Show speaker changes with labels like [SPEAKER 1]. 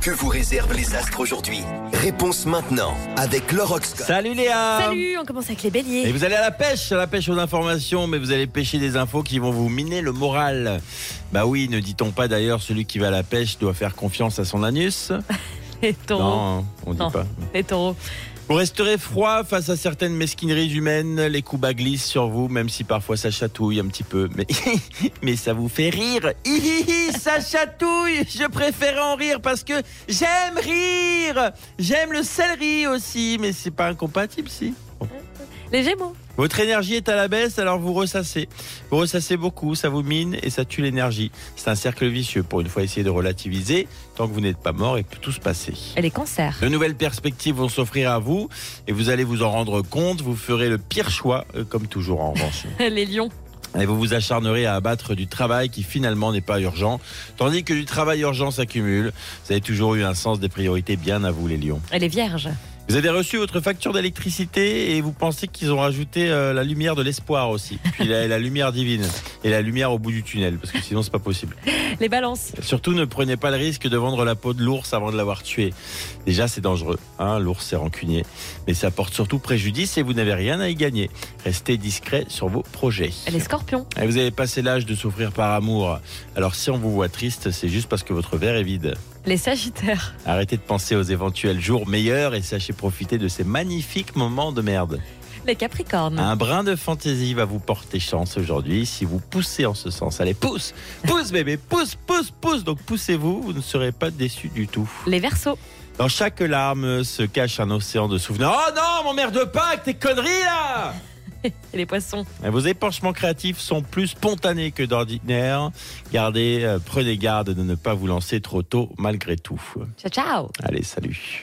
[SPEAKER 1] Que vous réservent les astres aujourd'hui? Réponse maintenant avec l'horoscope.
[SPEAKER 2] Salut Léa.
[SPEAKER 3] Salut, on commence avec les béliers.
[SPEAKER 2] Et vous allez à la pêche aux informations, mais vous allez pêcher des infos qui vont vous miner le moral. Bah oui, ne dit-on pas d'ailleurs, celui qui va à la pêche doit faire confiance à son anus?
[SPEAKER 3] Les taureaux.
[SPEAKER 2] Non, on dit pas.
[SPEAKER 3] Les taureaux.
[SPEAKER 2] Vous resterez froid face à certaines mesquineries humaines, les coups bas glissent sur vous, même si parfois ça chatouille un petit peu. Mais ça vous fait rire. Ça chatouille. Je préfère en rire parce que j'aime rire. J'aime le céleri aussi, mais c'est pas incompatible si. Bon.
[SPEAKER 3] Les gémeaux.
[SPEAKER 2] Votre énergie est à la baisse, alors vous ressassez. Vous ressassez beaucoup, ça vous mine et ça tue l'énergie. C'est un cercle vicieux. Pour une fois, essayez de relativiser. Tant que vous n'êtes pas mort, il peut tout se passer.
[SPEAKER 3] Et les cancers.
[SPEAKER 2] De nouvelles perspectives vont s'offrir à vous et vous allez vous en rendre compte. Vous ferez le pire choix, comme toujours en revanche.
[SPEAKER 3] Les lions.
[SPEAKER 2] Et vous vous acharnerez à abattre du travail qui finalement n'est pas urgent. Tandis que du travail urgent s'accumule. Vous avez toujours eu un sens des priorités bien à vous, les lions.
[SPEAKER 3] Et les vierges.
[SPEAKER 2] Vous avez reçu votre facture d'électricité et vous pensez qu'ils ont rajouté la lumière de l'espoir aussi. Puis la lumière divine et la lumière au bout du tunnel, parce que sinon c'est pas possible.
[SPEAKER 3] Les balances.
[SPEAKER 2] Surtout ne prenez pas le risque de vendre la peau de l'ours avant de l'avoir tué. Déjà c'est dangereux, hein, l'ours c'est rancunier. Mais ça porte surtout préjudice et vous n'avez rien à y gagner. Restez discret sur vos projets.
[SPEAKER 3] Et les scorpions.
[SPEAKER 2] Et vous avez passé l'âge de souffrir par amour. Alors si on vous voit triste, c'est juste parce que votre verre est vide.
[SPEAKER 3] Les sagittaires.
[SPEAKER 2] Arrêtez de penser aux éventuels jours meilleurs et sachez profiter de ces magnifiques moments de merde.
[SPEAKER 3] Les capricornes.
[SPEAKER 2] Un brin de fantaisie va vous porter chance aujourd'hui si vous poussez en ce sens. Allez, pousse, pousse bébé, pousse, pousse, pousse. Donc poussez-vous, vous ne serez pas déçus du tout.
[SPEAKER 3] Les verseaux.
[SPEAKER 2] Dans chaque larme se cache un océan de souvenirs. Oh non, mon mère de Pâques, tes conneries là!
[SPEAKER 3] Et les poissons.
[SPEAKER 2] Vos épanchements créatifs sont plus spontanés que d'ordinaire. Prenez garde de ne pas vous lancer trop tôt malgré tout.
[SPEAKER 3] Ciao, ciao.
[SPEAKER 2] Allez, salut.